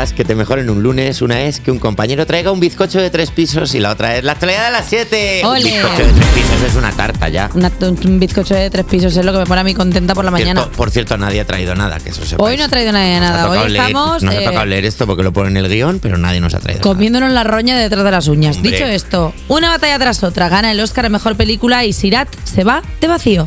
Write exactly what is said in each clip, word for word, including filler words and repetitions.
noticias que te mejoren un lunes. Una es que un compañero traiga un bizcocho de tres pisos y la otra es la actualidad de las siete. ¡Ole! Un bizcocho de tres pisos es una tarta ya. Una, un bizcocho de tres pisos es lo que me pone a mí contenta por la mañana. Cierto, por cierto, nadie ha traído nada, que eso sepáis. Hoy no ha traído nadie nada. Hoy leer, estamos... Nos eh, ha tocado leer esto porque lo pone en el guión, pero nadie nos ha traído comiéndonos nada. la roña de detrás de las uñas. Hombre. Dicho esto, una batalla tras otra gana el Oscar a Mejor Película y Sirat se va de vacío.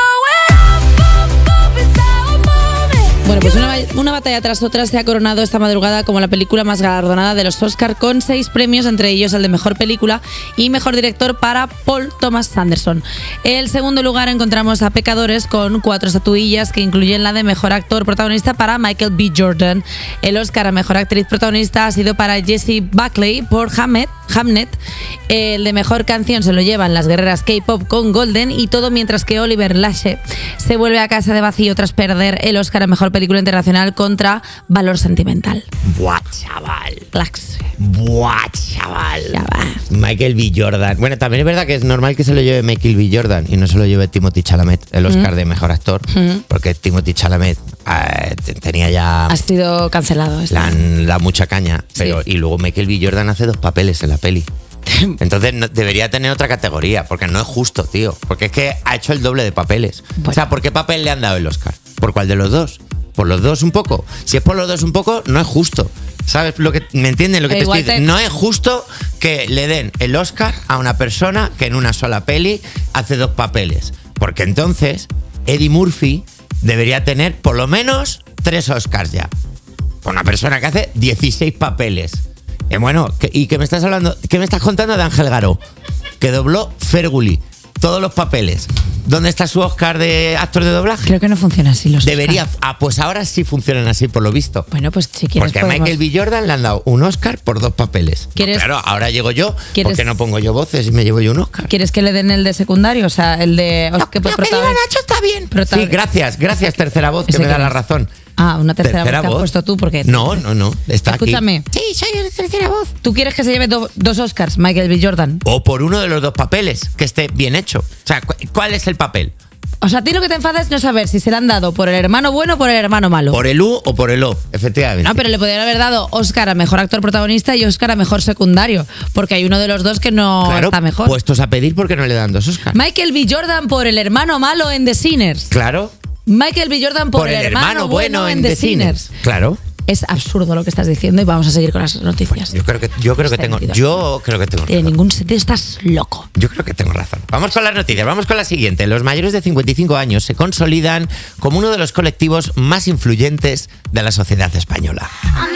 Bueno, pues una, una batalla tras otra se ha coronado esta madrugada como la película más galardonada de los Oscar, con seis premios, entre ellos el de Mejor Película y Mejor Director para Paul Thomas Anderson. En el segundo lugar encontramos a Pecadores, con cuatro estatuillas que incluyen la de Mejor Actor Protagonista para Michael B. Jordan. El Oscar a Mejor Actriz Protagonista ha sido para Jessie Buckley por Hamnet. Hamnet. El de Mejor Canción se lo llevan las guerreras K-Pop con Golden, y todo mientras que Oliver Lashe se vuelve a casa de vacío tras perder el Oscar a Mejor Película Internacional contra Valor Sentimental. Buah, chaval. Clax. Buah, chaval. Ya va. Michael B. Jordan. Bueno, también es verdad que es normal que se lo lleve Michael B. Jordan y no se lo lleve Timothée Chalamet, el Oscar mm. de Mejor Actor, mm. porque Timothée Chalamet eh, tenía ya... Ha sido cancelado. La, la mucha caña, pero sí. Y luego Michael B. Jordan hace dos papeles en la peli. Entonces no, debería tener otra categoría, porque no es justo, tío. Porque es que ha hecho el doble de papeles. Bueno. O sea, ¿por qué papel le han dado el Oscar? ¿Por cuál de los dos? ¿Por los dos un poco? Si es por los dos un poco, no es justo. ¿Sabes lo que me entiendes lo que te estoy diciendo? Te... No es justo que le den el Oscar a una persona que en una sola peli hace dos papeles. Porque entonces Eddie Murphy debería tener por lo menos tres Oscars ya. Una persona que hace dieciséis papeles. Eh, bueno, que, ¿y qué me estás hablando? ¿Qué me estás contando de Ángel Garó? Que dobló Ferguli. Todos los papeles. ¿Dónde está su Oscar de actor de doblaje? Creo que no funciona así los Debería. Oscar. Ah, pues ahora sí funcionan así, por lo visto. Bueno, pues si quieres Porque podemos... a Michael B. Jordan le han dado un Oscar por dos papeles. ¿Quieres... No, claro, ahora llego yo. ¿Quieres... ¿Por qué no pongo yo voces y me llevo yo un Oscar? ¿Quieres que le den el de secundario? O sea, el de... No, que lo que diga Nacho está bien. Protagon... Sí, gracias. Gracias, tercera voz, que me da la razón. Ah, una tercera, tercera voz que voz. has puesto tú, porque... No, no, no, está Escúchame. aquí. Sí, soy la tercera voz. ¿Tú quieres que se lleve do, dos Oscars, Michael B. Jordan? O por uno de los dos papeles, que esté bien hecho. O sea, ¿cuál es el papel? O sea, a ti lo que te enfada es no saber si se le han dado por el hermano bueno o por el hermano malo. Por el U o por el O, efectivamente. No, pero le podrían haber dado Oscar a Mejor Actor Protagonista y Oscar a Mejor Secundario, porque hay uno de los dos que no claro, está mejor. Puestos a pedir, ¿por qué no le dan dos Oscars? Michael B. Jordan por el hermano malo en The Sinners. Claro. Michael B. Jordan por, por el, el hermano, hermano bueno, bueno en The Sinners. Sinners. Claro. Es absurdo lo que estás diciendo y vamos a seguir con las noticias. Yo creo que yo creo que tengo yo creo que tengo razón. En ningún sitio estás loco. Yo creo que tengo razón. Vamos con las noticias, vamos con la siguiente. Los mayores de cincuenta y cinco años se consolidan como uno de los colectivos más influyentes de la sociedad española.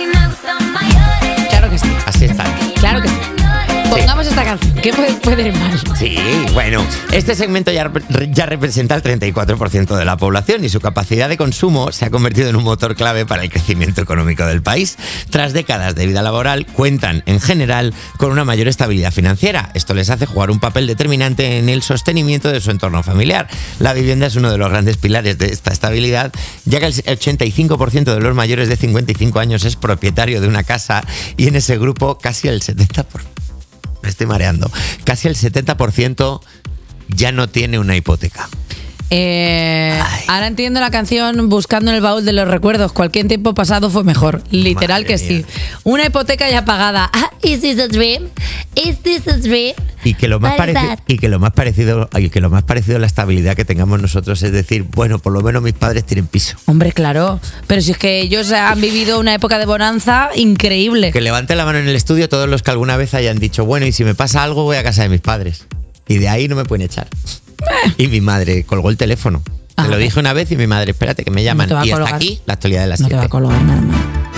Claro que sí. Así están. Claro que sí. Pongamos esta canción. ¿Qué puede, puede ir mal? Sí, bueno, este segmento ya, ya representa el treinta y cuatro por ciento de la población y su capacidad de consumo se ha convertido en un motor clave para el crecimiento económico del país. Tras décadas de vida laboral, cuentan en general con una mayor estabilidad financiera. Esto les hace jugar un papel determinante en el sostenimiento de su entorno familiar. La vivienda es uno de los grandes pilares de esta estabilidad, ya que el ochenta y cinco por ciento de los mayores de cincuenta y cinco años es propietario de una casa y en ese grupo casi el setenta por ciento. Me estoy mareando. Casi el setenta por ciento ya no tiene una hipoteca. Eh, ahora entiendo la canción Buscando en el baúl de los recuerdos. Cualquier tiempo pasado fue mejor. Literal Madre que mía. Sí. Una hipoteca ya pagada. Ah, ¿Is this a dream? ¿Is this a dream? Y que lo más parecido y que lo más parecido y que lo más parecido a la estabilidad que tengamos nosotros es decir, bueno, por lo menos mis padres tienen piso. Hombre, claro. Pero si es que ellos han vivido una época de bonanza increíble. Que levante la mano en el estudio todos los que alguna vez hayan dicho, bueno, y si me pasa algo voy a casa de mis padres. Y de ahí no me pueden echar. Y mi madre colgó el teléfono. Ah, Se lo dije una vez y mi madre, espérate que me llaman. No y hasta aquí la actualidad de las No siete. te va a colgar nada más.